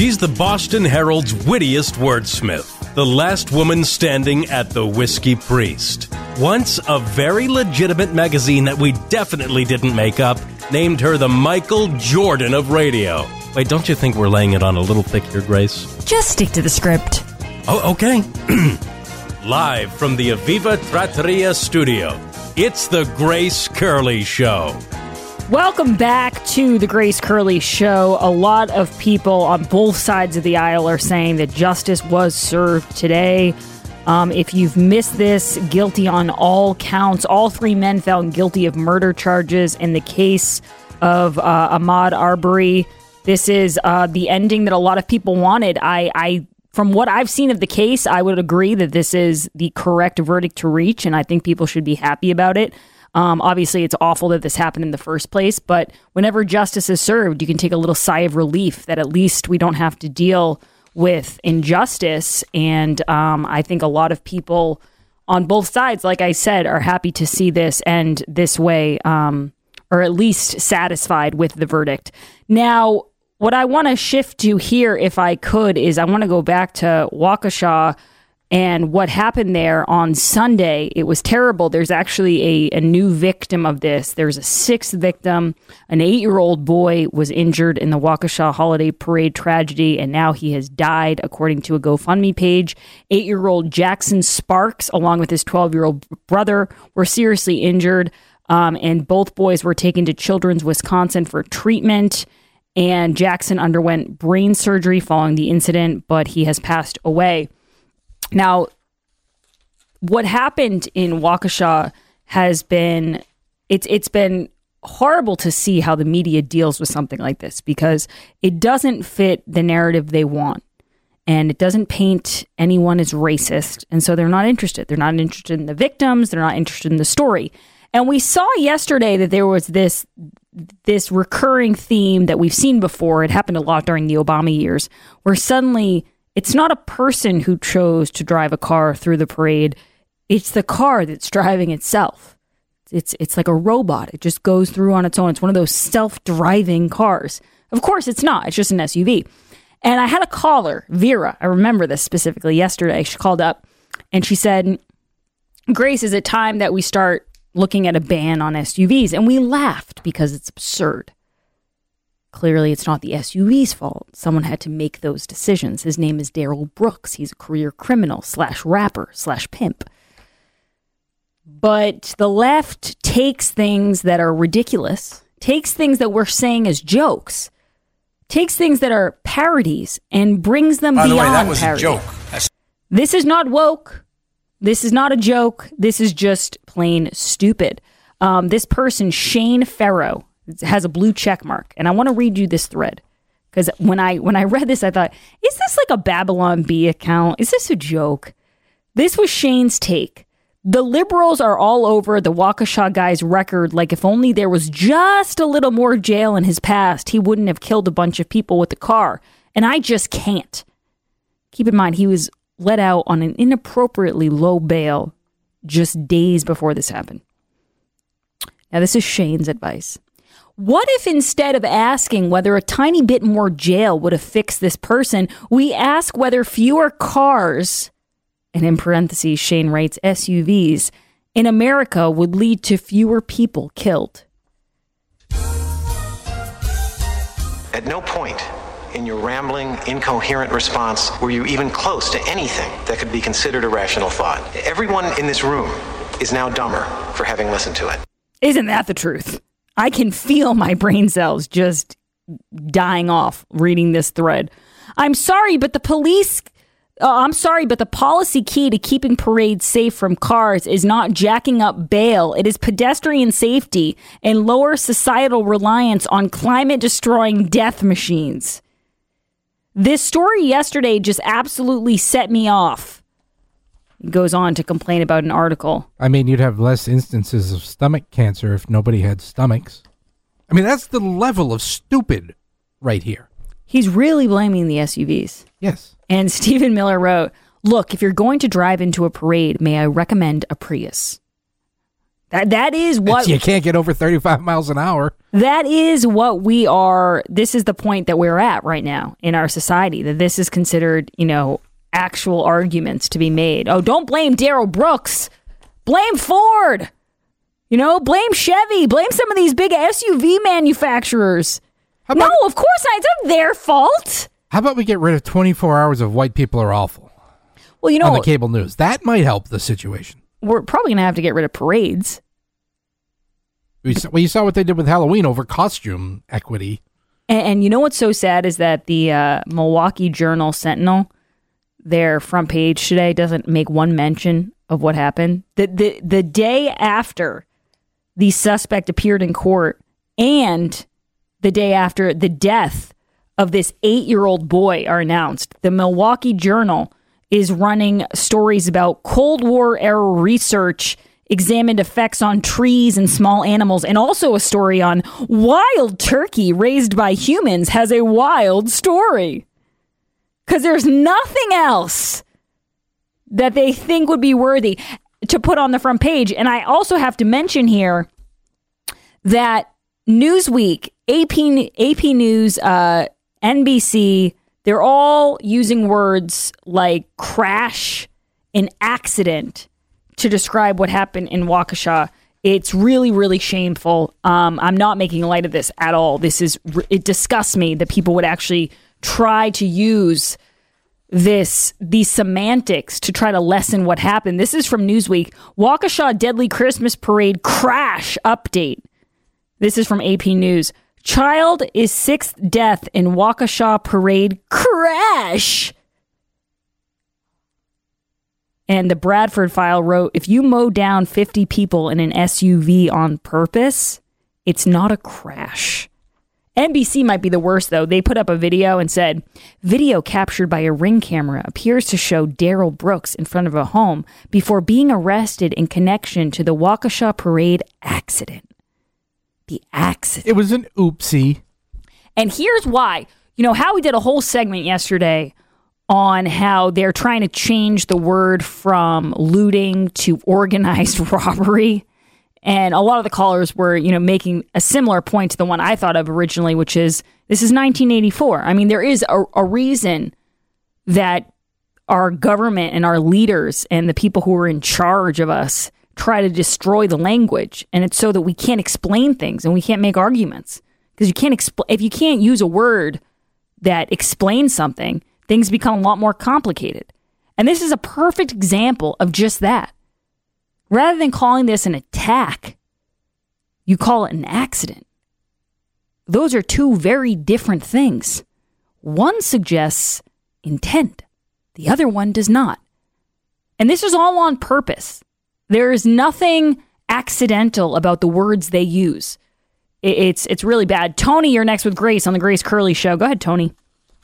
She's the Boston Herald's wittiest wordsmith, the last woman standing at the Whiskey Priest. Once a very legitimate magazine that we definitely didn't make up named her the Michael Jordan of radio. Wait, don't you think we're laying it on a little thick here, Grace? Just stick to the script. Oh, okay. Live from the Aviva Trattoria studio, it's the Grace Curley Show. Welcome back to the Grace Curley Show. A lot of people on both sides of the aisle are saying that justice was served today. If you've missed this, guilty on all counts. All three men found guilty of murder charges in the case of Ahmaud Arbery. This is the ending that a lot of people wanted. I from what I've seen of the case, I would agree that this is the correct verdict to reach, and I think people should be happy about it. Obviously, it's awful that this happened in the first place, but whenever justice is served, you can take a little sigh of relief that at least we don't have to deal with injustice. And I think a lot of people on both sides, like I said, are happy to see this end this way, or at least satisfied with the verdict. Now, what I want to shift to here, if I could, is I want to go back to Waukesha and what happened there on Sunday. It was terrible. There's actually a new victim of this. There's a sixth victim. An 8-year-old boy was injured in the Waukesha Holiday Parade tragedy, and now he has died, according to a GoFundMe page. 8-year-old Jackson Sparks, along with his 12-year-old brother, were seriously injured, and both boys were taken to Children's Wisconsin for treatment. And Jackson underwent brain surgery following the incident, but he has passed away. Now, what happened in Waukesha has been, it's been horrible to see how the media deals with something like this, because it doesn't fit the narrative they want, and it doesn't paint anyone as racist, and so they're not interested. They're not interested in the victims. They're not interested in the story. And we saw yesterday that there was this recurring theme that we've seen before. It happened a lot during the Obama years, where suddenly it's not a person who chose to drive a car through the parade. It's the car that's driving itself. It's like a robot. It just goes through on its own. It's one of those self-driving cars. Of course, it's not. It's just an SUV. And I had a caller, Vera. I remember this specifically yesterday. She called up and she said, Grace, is it time that we start looking at a ban on SUVs? And we laughed because it's absurd. Clearly, it's not the SUV's fault. Someone had to make those decisions. His name is Daryl Brooks. He's a career criminal / rapper / pimp. But the left takes things that are ridiculous, takes things that we're saying as jokes, takes things that are parodies, and brings them beyond parody. By the way, that was parody. A joke. This is not woke. This is not a joke. This is just plain stupid. This person, Shane Farrow, has a blue check mark, and I want to read you this thread, because when I read this, I thought, is this like a Babylon Bee account? Is this a joke? This was Shane's take. The liberals are all over the Waukesha guy's record, like if only there was just a little more jail in his past, he wouldn't have killed a bunch of people with the car. And I just can't. Keep in mind, he was let out on an inappropriately low bail just days before this happened. Now, this is Shane's advice. What if instead of asking whether a tiny bit more jail would have fixed this person, we ask whether fewer cars, and in parentheses, Shane writes SUVs, in America would lead to fewer people killed? At no point in your rambling, incoherent response were you even close to anything that could be considered a rational thought. Everyone in this room is now dumber for having listened to it. Isn't that the truth? I can feel my brain cells just dying off reading this thread. I'm sorry, but the policy key to keeping parades safe from cars is not jacking up bail. It is pedestrian safety and lower societal reliance on climate-destroying death machines. This story yesterday just absolutely set me off. He goes on to complain about an article. I mean, you'd have less instances of stomach cancer if nobody had stomachs. I mean, that's the level of stupid right here. He's really blaming the SUVs. Yes. And Stephen Miller wrote, look, if you're going to drive into a parade, may I recommend a Prius? That is what... You can't get over 35 miles an hour. That is what we are. This is the point that we're at right now in our society, that this is considered, actual arguments to be made. Oh, don't blame Darrell Brooks. Blame Ford. Blame Chevy. Blame some of these big SUV manufacturers. No, of course not. It's not their fault. How about we get rid of 24 hours of white people are awful? Well, on the cable news. That might help the situation. We're probably going to have to get rid of parades. You saw what they did with Halloween over costume equity. And you know what's so sad is that the Milwaukee Journal-Sentinel, their front page today, doesn't make one mention of what happened. The day after the suspect appeared in court and the day after the death of this 8-year-old boy are announced, the Milwaukee Journal is running stories about Cold War-era research, examined effects on trees and small animals, and also a story on wild turkey raised by humans has a wild story. Because there's nothing else that they think would be worthy to put on the front page. And I also have to mention here that Newsweek, AP News, NBC, they're all using words like crash and accident to describe what happened in Waukesha. It's really, really shameful. I'm not making light of this at all. It disgusts me that people would actually try to use these semantics to try to lessen what happened. This is from Newsweek. Waukesha Deadly Christmas Parade Crash Update. This is from AP News. Child is 6th death in Waukesha Parade Crash. And the Bradford File wrote, if you mow down 50 people in an SUV on purpose, it's not a crash. NBC might be the worst, though. They put up a video and said, video captured by a Ring camera appears to show Darrell Brooks in front of a home before being arrested in connection to the Waukesha Parade accident. The accident. It was an oopsie. And here's why. Howie did a whole segment yesterday on how they're trying to change the word from looting to organized robbery. And a lot of the callers were, making a similar point to the one I thought of originally, which is, this is 1984. I mean, there is a reason that our government and our leaders and the people who are in charge of us try to destroy the language. And it's so that we can't explain things and we can't make arguments. Because if you can't use a word that explains something, things become a lot more complicated. And this is a perfect example of just that. Rather than calling this an attack, you call it an accident. Those are two very different things. One suggests intent. The other one does not. And this is all on purpose. There is nothing accidental about the words they use. It's really bad. Tony, you're next with Grace on the Grace Curley Show. Go ahead, Tony.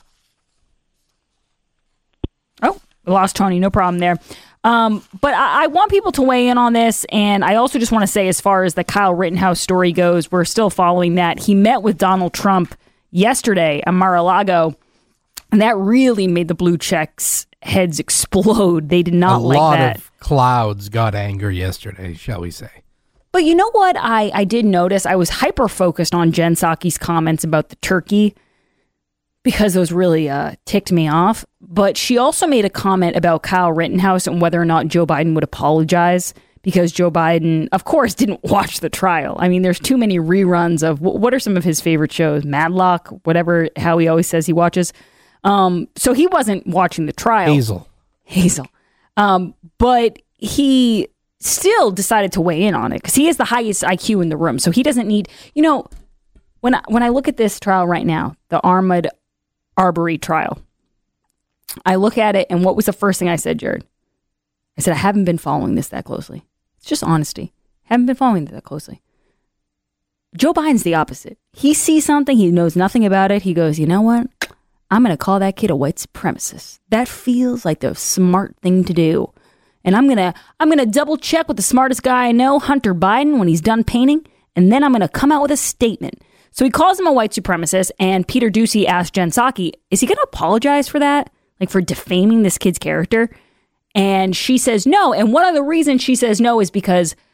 Oh, we lost Tony. No problem there. But I want people to weigh in on this. And I also just want to say, as far as the Kyle Rittenhouse story goes, we're still following that. He met with Donald Trump yesterday at Mar-a-Lago. And that really made the blue checks heads explode. They did not like that. A lot of clouds got anger yesterday, shall we say. But you know what I did notice? I was hyper-focused on Jen Psaki's comments about the turkey because those really ticked me off. But she also made a comment about Kyle Rittenhouse and whether or not Joe Biden would apologize, because Joe Biden, of course, didn't watch the trial. I mean, there's too many reruns of what are some of his favorite shows? Matlock, whatever, how he always says he watches. So he wasn't watching the trial. Hazel. But he still decided to weigh in on it because he has the highest IQ in the room. So he doesn't need, when I look at this trial right now, the Ahmaud Arbery trial, I look at it, and what was the first thing I said, Jared? I said, I haven't been following this that closely. It's just honesty. Haven't been following it that closely. Joe Biden's the opposite. He sees something, he knows nothing about it. He goes, you know what? I'm going to call that kid a white supremacist. That feels like the smart thing to do. And I'm going to double check with the smartest guy I know, Hunter Biden, when he's done painting. And then I'm going to come out with a statement. So he calls him a white supremacist. And Peter Doocy asked Jen Psaki, is he going to apologize for that? Like for defaming this kid's character? And she says no. And one of the reasons she says no is because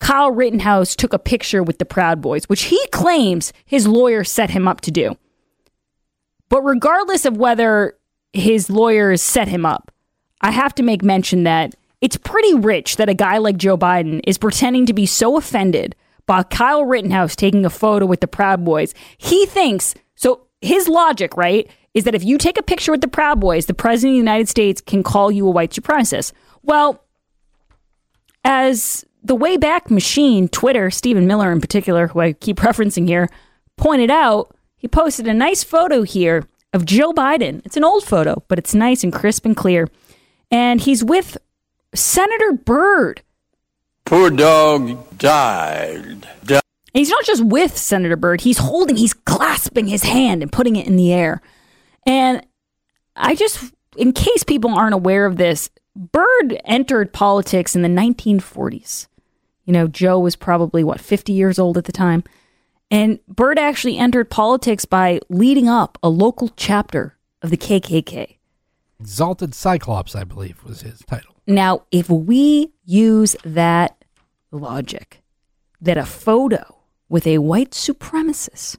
Kyle Rittenhouse took a picture with the Proud Boys, which he claims his lawyer set him up to do. But regardless of whether his lawyers set him up, I have to make mention that it's pretty rich that a guy like Joe Biden is pretending to be so offended by Kyle Rittenhouse taking a photo with the Proud Boys. He thinks, so his logic, right, is that if you take a picture with the Proud Boys, the president of the United States can call you a white supremacist. Well, as the Wayback Machine, Twitter, Stephen Miller in particular, who I keep referencing here, pointed out, he posted a nice photo here of Joe Biden. It's an old photo, but it's nice and crisp and clear. And he's with Senator Byrd. Poor dog died. And he's not just with Senator Byrd. He's clasping his hand and putting it in the air. And in case people aren't aware of this, Byrd entered politics in the 1940s. You know, Joe was probably, 50 years old at the time. And Byrd actually entered politics by leading up a local chapter of the KKK. Exalted Cyclops, I believe, was his title. Now, if we use that logic, that a photo with a white supremacist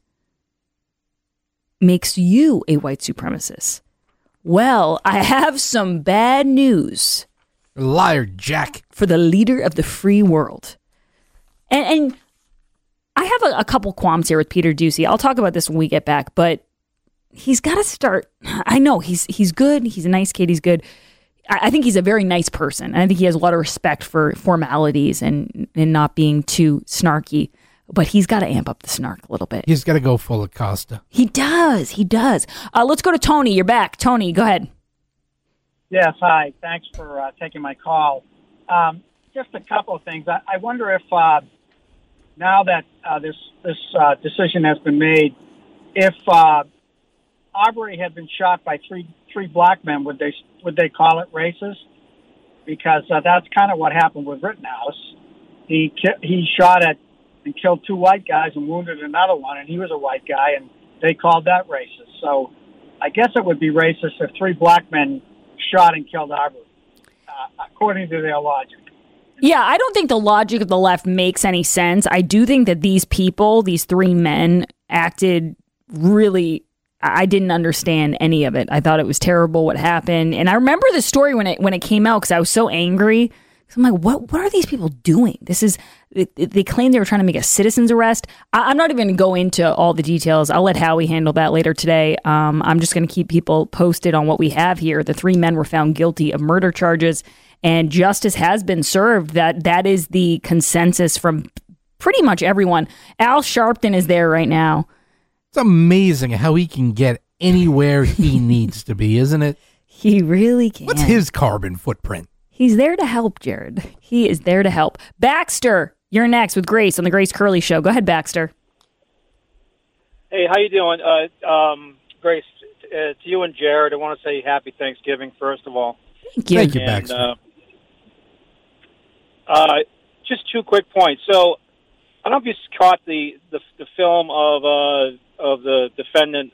makes you a white supremacist, well, I have some bad news. Liar, Jack. For the leader of the free world. And I have a couple qualms here with Peter Doocy. I'll talk about this when we get back, but he's got to start. I know he's good. He's a nice kid. He's good. I think he's a very nice person. And I think he has a lot of respect for formalities and not being too snarky. But he's got to amp up the snark a little bit. He's got to go full Acosta. He does. Let's go to Tony. You're back. Tony, go ahead. Yes, hi. Thanks for taking my call. Just a couple of things. I wonder if now that this decision has been made, if Arbery had been shot by three black men, would they call it racist? Because that's kind of what happened with Rittenhouse. He shot at and killed two white guys and wounded another one, and he was a white guy, and they called that racist. So I guess it would be racist if three black men shot and killed Arbery, according to their logic. Yeah, I don't think the logic of the left makes any sense. I do think that these people, these three men, acted really... I didn't understand any of it. I thought it was terrible what happened. And I remember the story when it came out because I was so angry. I'm like, what are these people doing? They claim they were trying to make a citizen's arrest. I'm not even going to go into all the details. I'll let Howie handle that later today. I'm just going to keep people posted on what we have here. The three men were found guilty of murder charges, and justice has been served. That is the consensus from pretty much everyone. Al Sharpton is there right now. It's amazing how he can get anywhere he needs to be, isn't it? He really can. What's his carbon footprint? He's there to help, Jared. He is there to help. Baxter, you're next with Grace on the Grace Curley Show. Go ahead, Baxter. Hey, how you doing? Grace, to you and Jared, I want to say happy Thanksgiving, first of all. Thank you, Baxter. Just two quick points. So, I don't know if you caught the film of the defendant,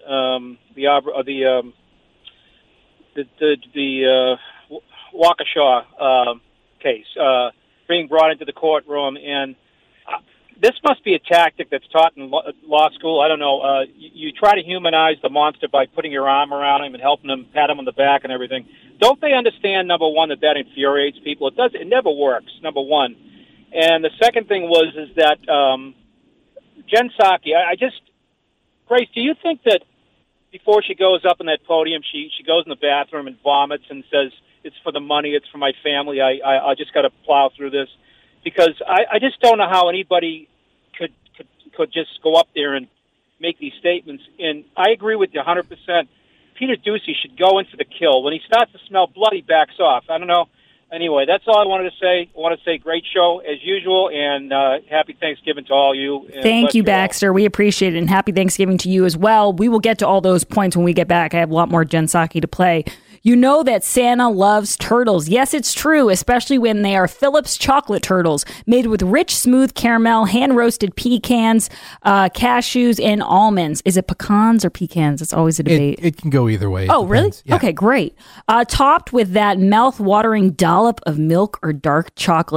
the Waukesha case being brought into the courtroom, and this must be a tactic that's taught in law school. I don't know. You try to humanize the monster by putting your arm around him and helping him, pat him on the back and everything. Don't they understand, number one, that infuriates people? It never works, number one. And the second thing is that Jen Psaki, Grace, do you think that before she goes up on that podium, she goes in the bathroom and vomits and says, it's for the money, it's for my family, I just got to plow through this? Because I just don't know how anybody could just go up there and make these statements. And I agree with you 100%. Peter Doocy should go in for the kill. When he starts to smell blood, he backs off. I don't know. Anyway, that's all I wanted to say. I want to say great show as usual, and happy Thanksgiving to all you. Thank you, Baxter. We appreciate it, and happy Thanksgiving to you as well. We will get to all those points when we get back. I have a lot more Jen Psaki to play. You know that Santa loves turtles. Yes, it's true, especially when they are Phillips chocolate turtles made with rich, smooth caramel, hand-roasted pecans, cashews, and almonds. Is it pecans or pecans? It's always a debate. It can go either way. Oh, really? Yeah. Okay, great. Topped with that mouth-watering dollop of milk or dark chocolate.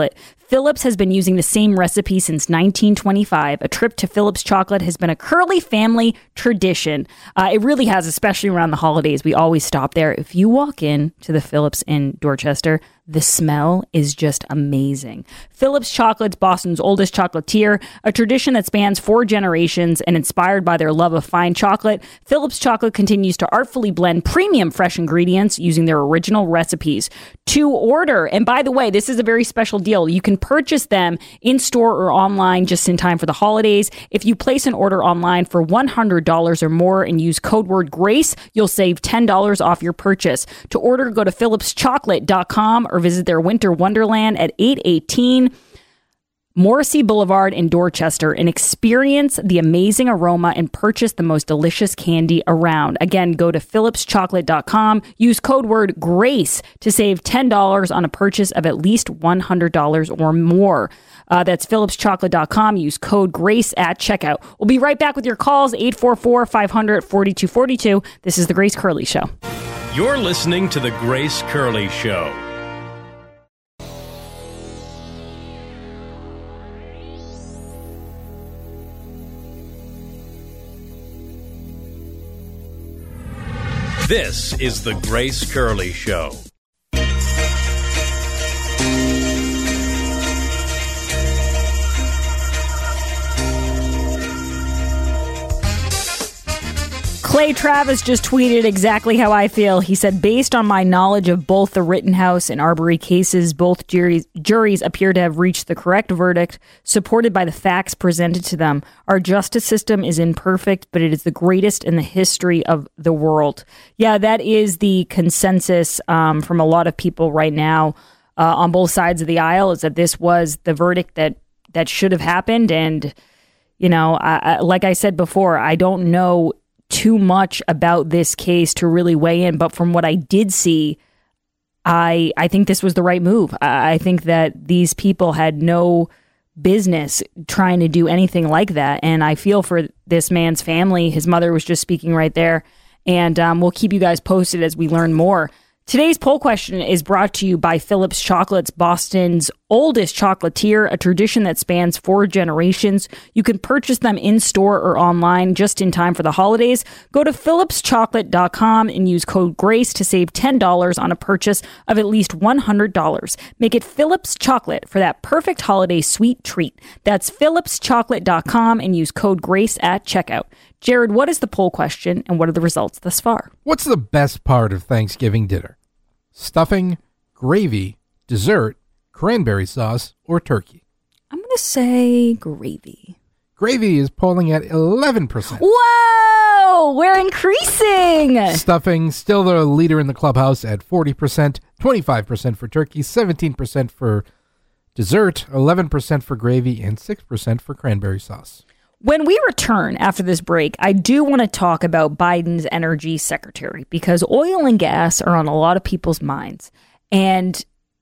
Phillips has been using the same recipe since 1925. A trip to Phillips Chocolate has been a Curly family tradition. It really has, especially around the holidays. We always stop there. If you walk in to the Phillips in Dorchester, the smell is just amazing. Phillips Chocolate's Boston's oldest chocolatier, a tradition that spans 4 generations and inspired by their love of fine chocolate. Phillips Chocolate continues to artfully blend premium fresh ingredients using their original recipes. To order, and by the way, this is a very special deal. You can purchase them in store or online just in time for the holidays. If you place an order online for $100 or more and use code word GRACE, you'll save $10 off your purchase. To order, go to phillipschocolate.com or visit their winter wonderland at 818 Morrissey Boulevard in Dorchester and experience the amazing aroma and purchase the most delicious candy around. Again, go to phillipschocolate.com. Use code word GRACE to save $10 on a purchase of at least $100 or more. That's phillipschocolate.com. Use code GRACE at checkout. We'll be right back with your calls, 844-500-4242. This is The Grace Curley Show. You're listening to The Grace Curley Show. This is The Grace Curley Show. Clay Travis just tweeted exactly how I feel. He said, based on my knowledge of both the Rittenhouse and Arbery cases, both juries appear to have reached the correct verdict, supported by the facts presented to them. Our justice system is imperfect, but it is the greatest in the history of the world. Yeah, that is the consensus from a lot of people right now on both sides of the aisle, is that this was the verdict that should have happened. And, you know, like I said before, I don't know too much about this case to really weigh in, but from what I did see, I think this was the right move. I think that these people had no business trying to do anything like that, and I feel for this man's family. His mother was just speaking right there, and we'll keep you guys posted as we learn more. Today's poll question is brought to you by Phillips Chocolates, Boston's oldest chocolatier, a tradition that spans 4 generations. You can purchase them in store or online just in time for the holidays. Go to phillipschocolate.com and use code GRACE to save $10 on a purchase of at least $100. Make it Phillips Chocolate for that perfect holiday sweet treat. That's phillipschocolate.com and use code GRACE at checkout. Jared, what is the poll question and what are the results thus far? What's the best part of Thanksgiving dinner? Stuffing, gravy, dessert, cranberry sauce, or turkey? I'm going to say gravy. Gravy is polling at 11%. Whoa! We're increasing! Stuffing, still the leader in the clubhouse at 40%, 25% for turkey, 17% for dessert, 11% for gravy, and 6% for cranberry sauce. When we return after this break, I do want to talk about Biden's energy secretary, because oil and gas are on a lot of people's minds. And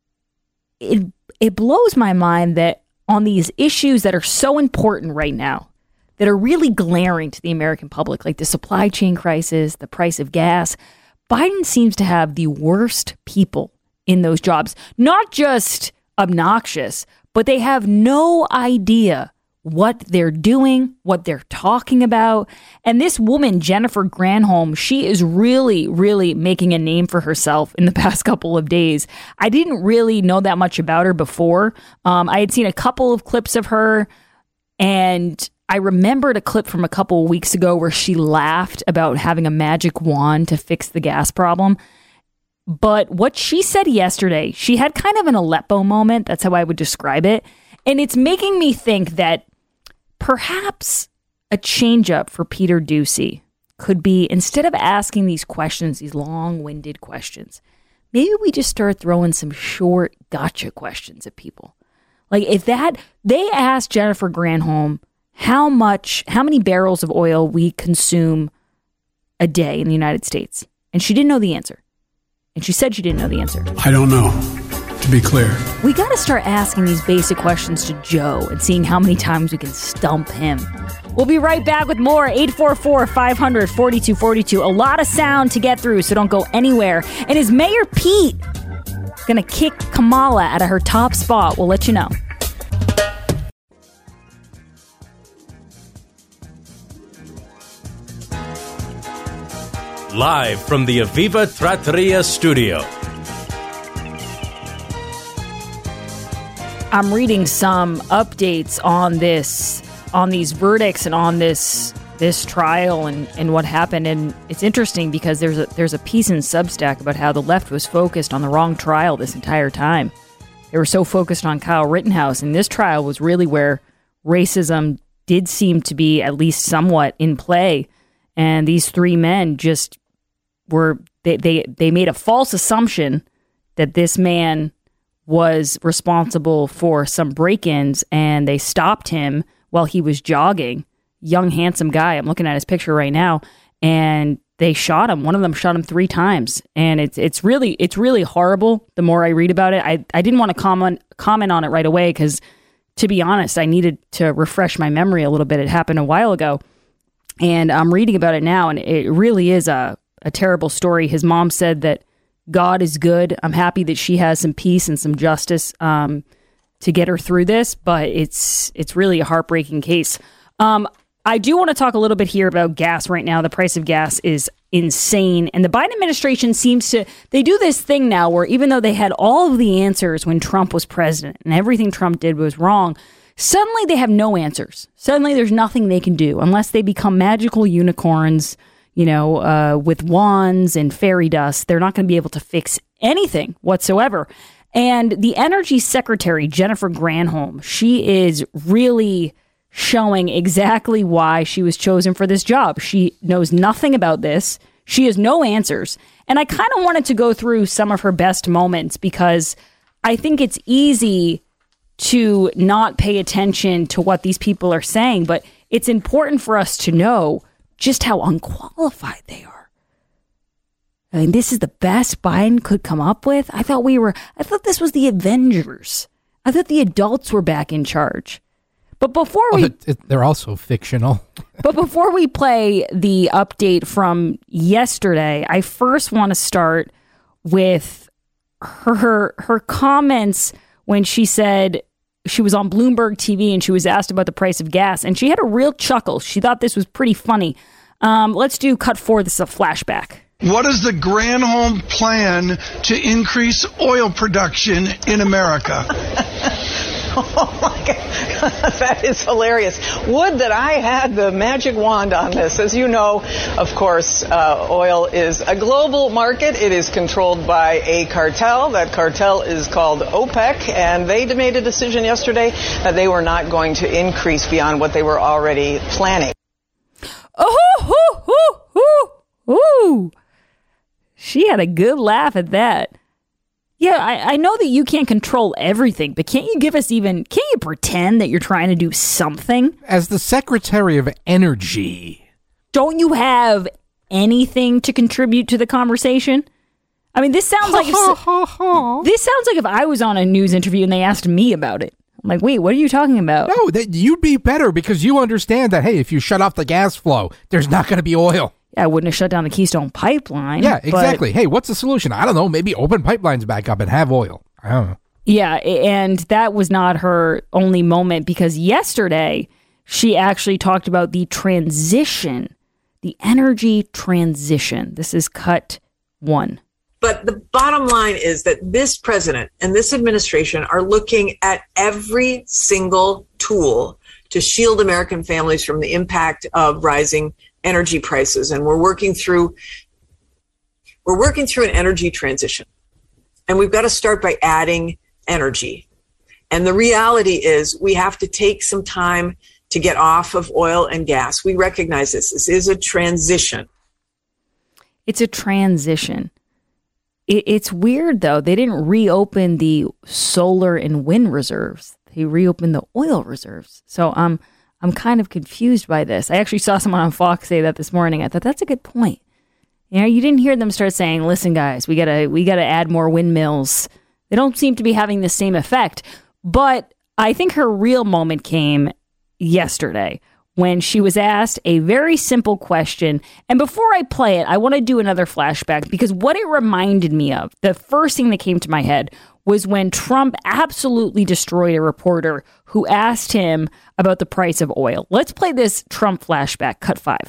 it blows my mind that on these issues that are so important right now, that are really glaring to the American public, like the supply chain crisis, the price of gas, Biden seems to have the worst people in those jobs. Not just obnoxious, but they have no idea what they're doing, what they're talking about. And this woman, Jennifer Granholm, she is really, really making a name for herself in the past couple of days. I didn't really know that much about her before. I had seen a couple of clips of her, and I remembered a clip from a couple of weeks ago where she laughed about having a magic wand to fix the gas problem. But what she said yesterday, she had kind of an Aleppo moment. That's how I would describe it. And it's making me think that perhaps a change-up for Peter Doocy could be, instead of asking these questions, these long-winded questions, maybe we just start throwing some short gotcha questions at people. Like if they asked Jennifer Granholm how many barrels of oil we consume a day in the United States, and she didn't know the answer. And she said she didn't know the answer. I don't know, to be clear. We got to start asking these basic questions to Joe and seeing how many times we can stump him. We'll be right back with more. 844-500-4242. A lot of sound to get through, so don't go anywhere. And is Mayor Pete going to kick Kamala out of her top spot? We'll let you know. live from the Aviva Trattoria studio. I'm reading some updates on these verdicts and on this trial and what happened, and it's interesting because there's a piece in Substack about how the left was focused on the wrong trial this entire time. They were so focused on Kyle Rittenhouse, and this trial was really where racism did seem to be at least somewhat in play. And these three men just were, they made a false assumption that this man was responsible for some break-ins, and they stopped him while he was jogging. Young, handsome guy. I'm looking at his picture right now, and they shot him. One of them shot him 3 times, and it's really horrible. The more I read about it, I didn't want to comment on it right away because, to be honest, I needed to refresh my memory a little bit. It happened a while ago, and I'm reading about it now, and it really is a terrible story. His mom said that God is good. I'm happy that she has some peace and some justice to get her through this, but it's really a heartbreaking case. I do want to talk a little bit here about gas right now. The price of gas is insane. And the Biden administration they do this thing now where even though they had all of the answers when Trump was president and everything Trump did was wrong, suddenly they have no answers. Suddenly there's nothing they can do unless they become magical unicorns, with wands and fairy dust. They're not going to be able to fix anything whatsoever. And the energy secretary, Jennifer Granholm, she is really showing exactly why she was chosen for this job. She knows nothing about this. She has no answers. And I kind of wanted to go through some of her best moments because I think it's easy to not pay attention to what these people are saying, but it's important for us to know just how unqualified they are. I mean, this is the best Biden could come up with. I thought this was the Avengers. I thought the adults were back in charge. But before they're also fictional. But before we play the update from yesterday, I first want to start with her comments when she said she was on Bloomberg TV and she was asked about the price of gas, and she had a real chuckle. She thought this was pretty funny. Let's do cut 4. This is a flashback. What is the Granholm plan to increase oil production in America? Oh my God, that is hilarious. Would that I had the magic wand on this. As you know, of course, oil is a global market. It is controlled by a cartel. That cartel is called OPEC, and they made a decision yesterday that they were not going to increase beyond what they were already planning. Ooh. She had a good laugh at that. Yeah, I know that you can't control everything, but can't you pretend that you're trying to do something? As the Secretary of Energy, don't you have anything to contribute to the conversation? I mean, this sounds like if I was on a news interview and they asked me about it. I'm like, wait, what are you talking about? No, you'd be better because you understand that, hey, if you shut off the gas flow, there's not going to be oil. Yeah, I wouldn't have shut down the Keystone Pipeline. Yeah, exactly. Hey, what's the solution? I don't know. Maybe open pipelines back up and have oil. I don't know. Yeah, and that was not her only moment because yesterday she actually talked about the transition, the energy transition. This is cut 1. But the bottom line is that this president and this administration are looking at every single tool to shield American families from the impact of rising energy prices. And we're working through an energy transition. And we've got to start by adding energy. And the reality is we have to take some time to get off of oil and gas. We recognize this. This is a transition. It's a transition. It's weird, though. They didn't reopen the solar and wind reserves. They reopened the oil reserves. So I'm kind of confused by this. I actually saw someone on Fox say that this morning. I thought that's a good point. You didn't hear them start saying, "Listen, guys, we gotta add more windmills." They don't seem to be having the same effect. But I think her real moment came yesterday when she was asked a very simple question. And before I play it, I want to do another flashback because what it reminded me of, the first thing that came to my head was when Trump absolutely destroyed a reporter who asked him about the price of oil. Let's play this Trump flashback, cut 5.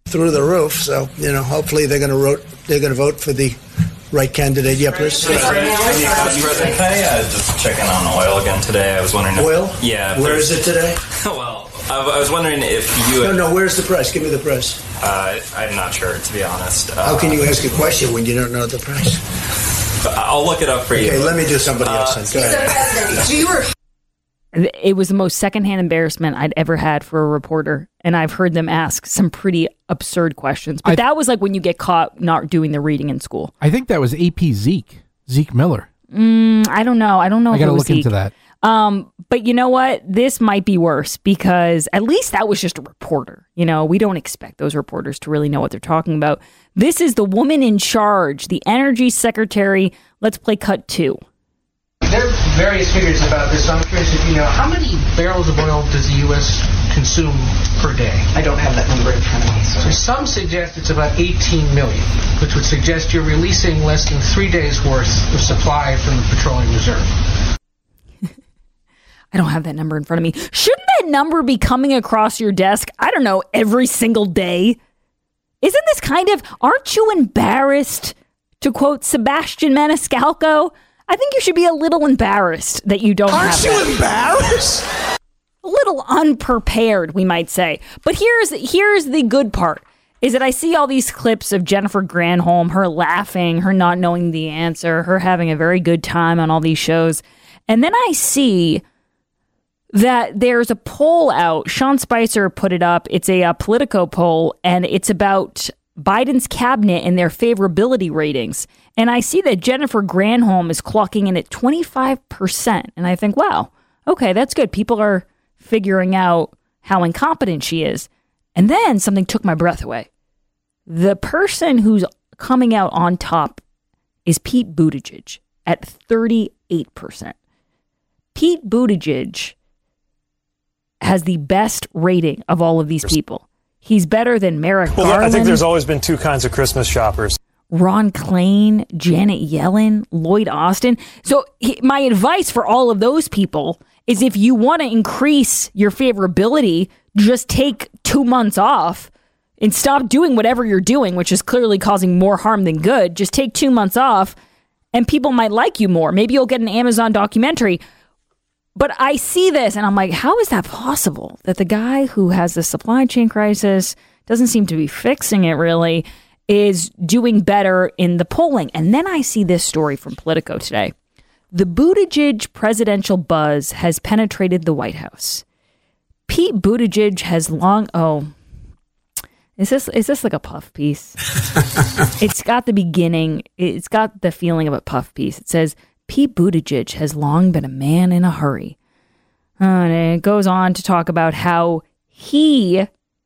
through the roof. So, hopefully they're going to vote for the right candidate. Yeah, please. President, can I just check in on oil again today? I was wondering if... Oil? Yeah. Where is it today? Well, I was wondering if you... No, where's the price? Give me the price. I'm not sure, to be honest. How can you ask a question when you don't know the price? I'll look it up for you. Okay, let me do somebody else. Go ahead. It was the most secondhand embarrassment I'd ever had for a reporter, and I've heard them ask some pretty absurd questions. But that was like when you get caught not doing the reading in school. I think that was AP Zeke Miller. I don't know. I don't know. I if got to it was look Zeke. into that. But you know what? This might be worse because at least that was just a reporter. We don't expect those reporters to really know what they're talking about. This is the woman in charge, the energy secretary. Let's play cut 2. There are various figures about this, so I'm curious if you know how many barrels of oil does the U.S. consume per day? I don't have that number in front of me. So some suggest it's about 18 million, which would suggest you're releasing less than 3 days' worth of supply from the Petroleum Reserve. I don't have that number in front of me. Shouldn't that number be coming across your desk, I don't know, every single day? Isn't this aren't you embarrassed? To quote Sebastian Maniscalco, I think you should be a little embarrassed that you don't have that. Aren't you embarrassed? A little unprepared, we might say. But here's the good part, is that I see all these clips of Jennifer Granholm, her laughing, her not knowing the answer, her having a very good time on all these shows. And then I see that there's a poll out. Sean Spicer put it up. It's a Politico poll, and it's about Biden's cabinet and their favorability ratings. And I see that Jennifer Granholm is clocking in at 25%. And I think, wow, okay, that's good. People are figuring out how incompetent she is. And then something took my breath away. The person who's coming out on top is Pete Buttigieg at 38%. Pete Buttigieg has the best rating of all of these people. He's better than Merrick Garland. I think there's always been two kinds of Christmas shoppers. Ron Klain, Janet Yellen, Lloyd Austin. So my advice for all of those people is if you want to increase your favorability, just take 2 months off and stop doing whatever you're doing, which is clearly causing more harm than good. Just take 2 months off and people might like you more. Maybe you'll get an Amazon documentary. But I see this and I'm like, how is that possible? That the guy who has the supply chain crisis, doesn't seem to be fixing it really, is doing better in the polling. And then I see this story from Politico today. The Buttigieg presidential buzz has penetrated the White House. Pete Buttigieg has long... Oh, is this like a puff piece? It's got the beginning. It's got the feeling of a puff piece. It says... Pete Buttigieg has long been a man in a hurry. And it goes on to talk about how he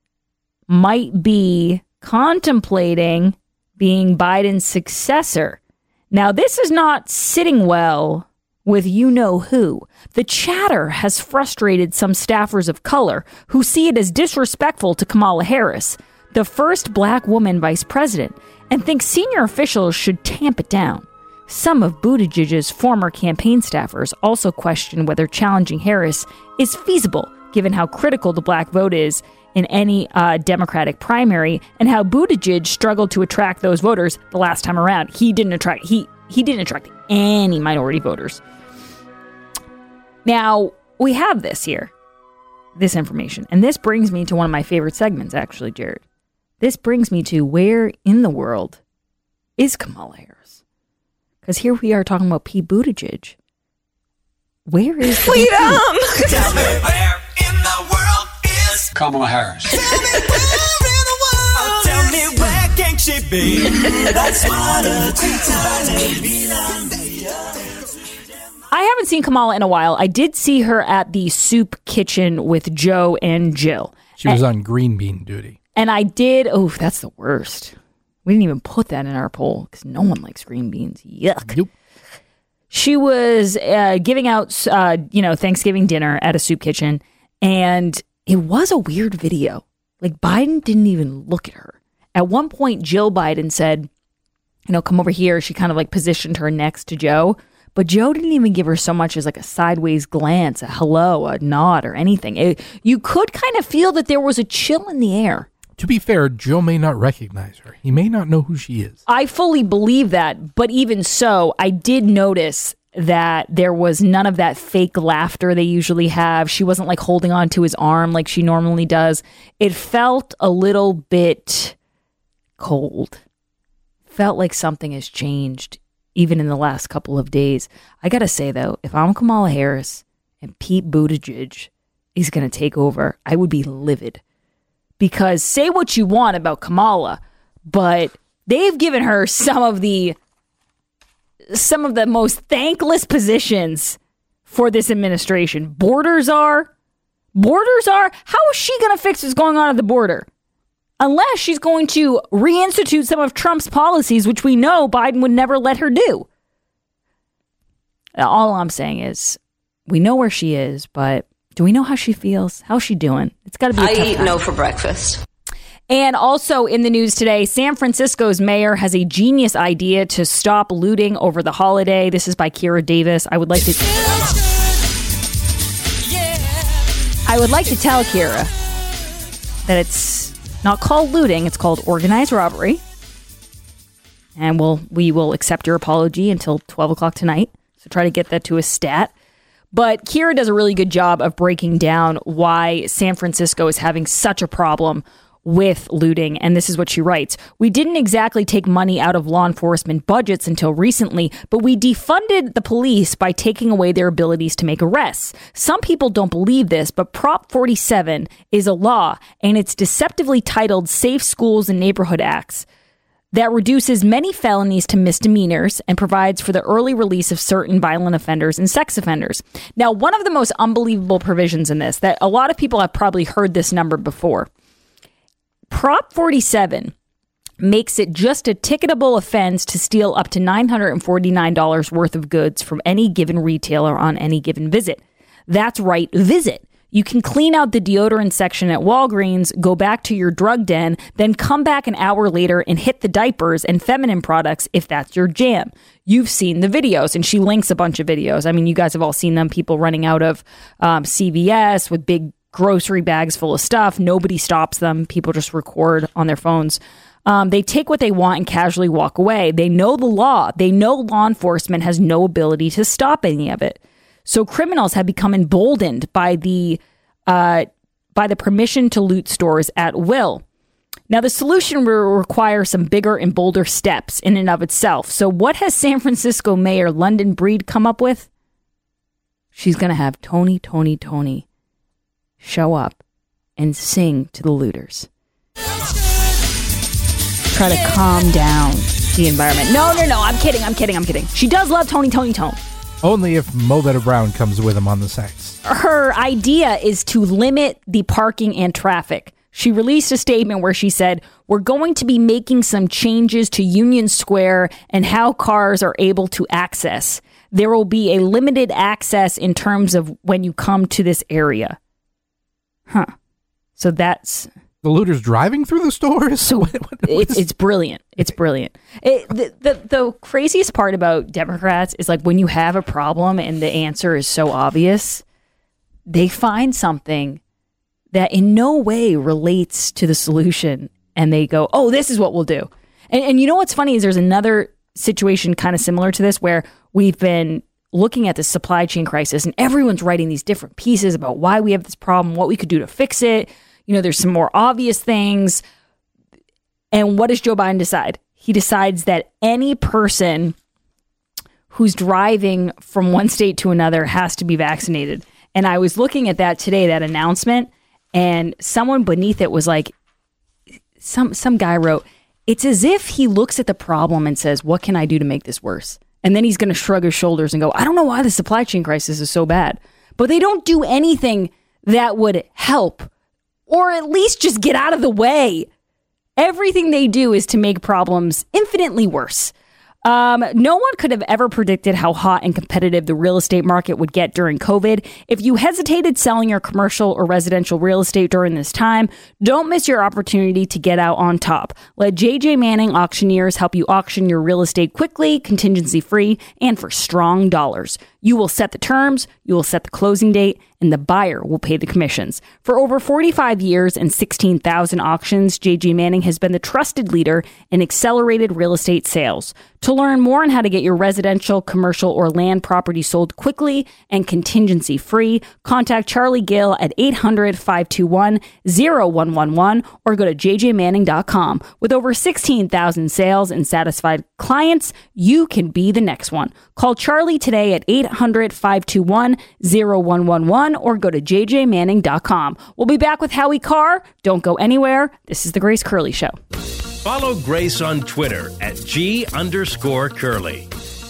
might be contemplating being Biden's successor. Now, this is not sitting well with you-know-who. The chatter has frustrated some staffers of color who see it as disrespectful to Kamala Harris, the first black woman vice president, and think senior officials should tamp it down. Some of Buttigieg's former campaign staffers also question whether challenging Harris is feasible, given how critical the black vote is in any Democratic primary, and how Buttigieg struggled to attract those voters the last time around. He didn't attract any minority voters. Now, we have this here, this information, and this brings me to one of my favorite segments, actually, Jared. This brings me to where in the world is Kamala Harris? Because here we are talking about Pete Buttigieg. Where is freedom? Tell me where in the world is Kamala Harris. Tell me where can she be? That's what I haven't seen Kamala in a while. I did see her at the soup kitchen with Joe and Jill. She was on green bean duty. And I did. Oh, that's the worst. We didn't even put that in our poll because no one likes green beans. Yuck. Nope. She was giving out, Thanksgiving dinner at a soup kitchen, and it was a weird video. Like, Biden didn't even look at her. At one point, Jill Biden said, come over here. She kind of like positioned her next to Joe, but Joe didn't even give her so much as like a sideways glance, a hello, a nod, or anything. You could kind of feel that there was a chill in the air. To be fair, Joe may not recognize her. He may not know who she is. I fully believe that, but even so, I did notice that there was none of that fake laughter they usually have. She wasn't like holding on to his arm like she normally does. It felt a little bit cold. Felt like something has changed even in the last couple of days. I gotta say though, if I'm Kamala Harris and Pete Buttigieg is gonna take over, I would be livid. Because say what you want about Kamala, but they've given her some of the most thankless positions for this administration. Borders are. How is she going to fix what's going on at the border? Unless she's going to reinstitute some of Trump's policies, which we know Biden would never let her do. All I'm saying is, we know where she is, but do we know how she feels? How's she doing? It's got to be a tough I eat time. no for breakfast. And also in the news today, San Francisco's mayor has a genius idea to stop looting over the holiday. This is by Kira Davis. I would like to tell Kira that it's not called looting, it's called organized robbery. And we will accept your apology until 12 o'clock tonight. So try to get that to a stat. But Kira does a really good job of breaking down why San Francisco is having such a problem with looting. And this is what she writes. We didn't exactly take money out of law enforcement budgets until recently, but we defunded the police by taking away their abilities to make arrests. Some people don't believe this, but Prop 47 is a law, and it's deceptively titled Safe Schools and Neighborhood Acts, that reduces many felonies to misdemeanors and provides for the early release of certain violent offenders and sex offenders. Now, one of the most unbelievable provisions in this, that a lot of people have probably heard this number before, Prop 47 makes it just a ticketable offense to steal up to $949 worth of goods from any given retailer on any given visit. That's right, visit. You can clean out the deodorant section at Walgreens, go back to your drug den, then come back an hour later and hit the diapers and feminine products if that's your jam. You've seen the videos, and she links a bunch of videos. I mean, you guys have all seen them, people running out of CVS with big grocery bags full of stuff. Nobody stops them. People just record on their phones. They take what they want and casually walk away. They know the law. They know law enforcement has no ability to stop any of it. So criminals have become emboldened by the permission to loot stores at will. Now, the solution will require some bigger and bolder steps in and of itself. So what has San Francisco Mayor London Breed come up with? She's going to have Tony show up and sing to the looters. Try to calm down the environment. No, I'm kidding. She does love Tony. Only if Mo Better Brown comes with him on the sax. Her idea is to limit the parking and traffic. She released a statement where she said, we're going to be making some changes to Union Square and how cars are able to access. There will be a limited access in terms of when you come to this area. Huh. So that's... The looters driving through the stores? So it's brilliant. It's brilliant. The craziest part about Democrats is like when you have a problem and the answer is so obvious, they find something that in no way relates to the solution. And they go, oh, this is what we'll do. And you know what's funny is there's another situation kind of similar to this where we've been looking at the supply chain crisis and everyone's writing these different pieces about why we have this problem, what we could do to fix it. You know, there's some more obvious things. And what does Joe Biden decide? He decides that any person who's driving from one state to another has to be vaccinated. And I was looking at that today, that announcement, and someone beneath it was like, some guy wrote, it's as if he looks at the problem and says, what can I do to make this worse? And then he's going to shrug his shoulders and go, I don't know why the supply chain crisis is so bad. But they don't do anything that would help or at least just get out of the way. Everything they do is to make problems infinitely worse. No one could have ever predicted how hot and competitive the real estate market would get during COVID. If you hesitated selling your commercial or residential real estate during this time, don't miss your opportunity to get out on top. Let JJ Manning Auctioneers help you auction your real estate quickly, contingency-free, and for strong dollars. You will set the terms, you will set the closing date, and the buyer will pay the commissions. For over 45 years and 16,000 auctions, J.J. Manning has been the trusted leader in accelerated real estate sales. To learn more on how to get your residential, commercial, or land property sold quickly and contingency-free, contact Charlie Gill at 800-521-0111 or go to jjmanning.com. With over 16,000 sales and satisfied clients, you can be the next one. Call Charlie today at 800-521-0111 or go to jjmanning.com. We'll be back with Howie Carr. Don't go anywhere. This is The Grace Curley Show. Follow Grace on Twitter at @G_Curley.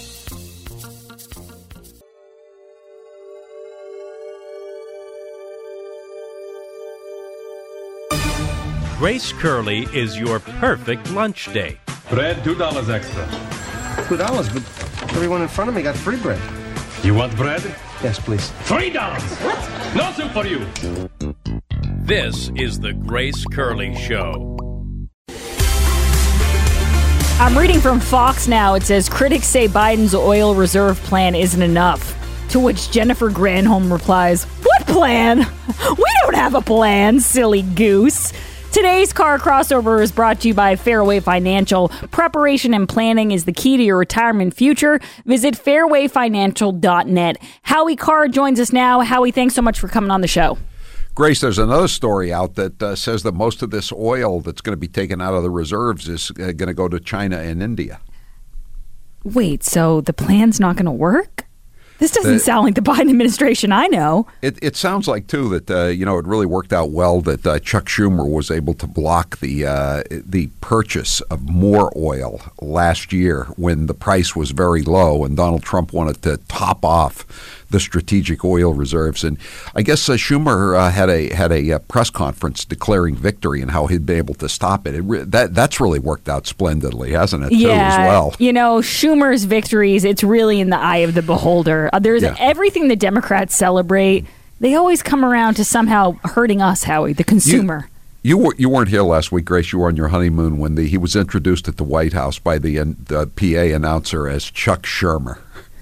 Grace Curley is your perfect lunch date. Bread, $2 extra. $2, but everyone in front of me got free bread. You want bread? Yes, please. $3. What? No soup for you. This is the Grace Curley Show. I'm reading from Fox now. It says, critics say Biden's oil reserve plan isn't enough. To which Jennifer Granholm replies, what plan? We don't have a plan, silly goose. Today's car crossover is brought to you by Fairway Financial. Preparation and planning is the key to your retirement future. Visit fairwayfinancial.net. Howie Carr joins us now. Howie, thanks so much for coming on the show. Grace, there's another story out that says that most of this oil that's going to be taken out of the reserves is going to go to China and India. Wait, so the plan's not going to work? This doesn't sound like the Biden administration I know. It sounds like, too, that, it really worked out well that Chuck Schumer was able to block the purchase of more oil last year when the price was very low and Donald Trump wanted to top off the strategic oil reserves. And I guess Schumer had a press conference declaring victory and how he'd been able to stop it. That's really worked out splendidly, hasn't it, too, as well? Schumer's victories, it's really in the eye of the beholder. There's everything the Democrats celebrate. They always come around to somehow hurting us, Howie, the consumer. You weren't here last week, Grace. You were on your honeymoon when he was introduced at the White House by the PA announcer as Chuck Schumer.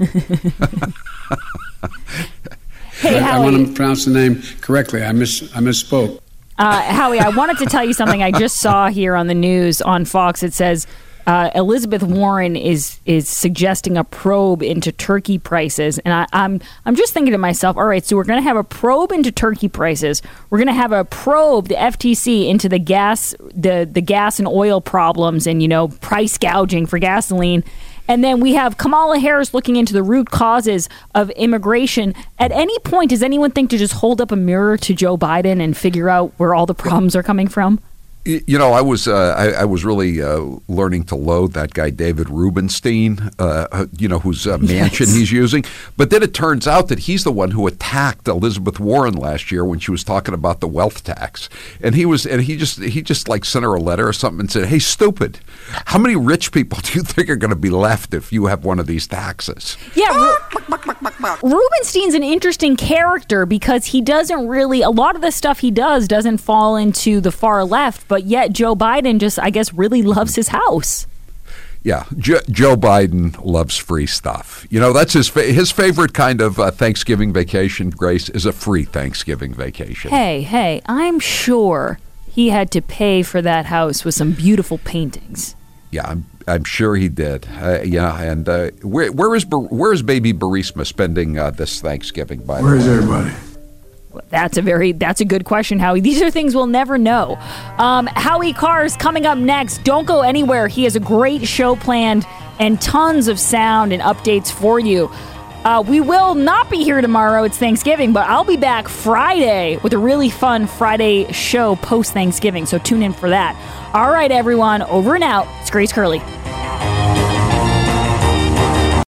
Hey, Howie. I want to pronounce the name correctly. I misspoke. Howie, I wanted to tell you something I just saw here on the news on Fox. It says Elizabeth Warren is suggesting a probe into turkey prices, and I'm just thinking to myself, all right, so we're going to have a probe into turkey prices. We're going to have a probe, the FTC, into the gas and oil problems, and price gouging for gasoline. And then we have Kamala Harris looking into the root causes of immigration. At any point, does anyone think to just hold up a mirror to Joe Biden and figure out where all the problems are coming from? I was really learning to loathe that guy David Rubenstein, whose mansion he's using. But then it turns out that he's the one who attacked Elizabeth Warren last year when she was talking about the wealth tax, and he just like sent her a letter or something and said, "Hey, stupid, how many rich people do you think are going to be left if you have one of these taxes?" Yeah, Rubenstein's an interesting character because he doesn't really, a lot of the stuff he doesn't fall into the far left. But yet Joe Biden just, I guess, really loves his house. Yeah, Joe Biden loves free stuff. That's his favorite kind of Thanksgiving vacation, Grace, is a free Thanksgiving vacation. Hey, I'm sure he had to pay for that house with some beautiful paintings. Yeah, I'm sure he did. And where is baby Burisma spending this Thanksgiving, by the way? Where is everybody? That's a good question, Howie. These are things we'll never know. Howie Carr is coming up next. Don't go anywhere. He has a great show planned and tons of sound and updates for you. We will not be here tomorrow. It's Thanksgiving, but I'll be back Friday with a really fun Friday show post-Thanksgiving, so tune in for that. All right, everyone, over and out. It's Grace Curley.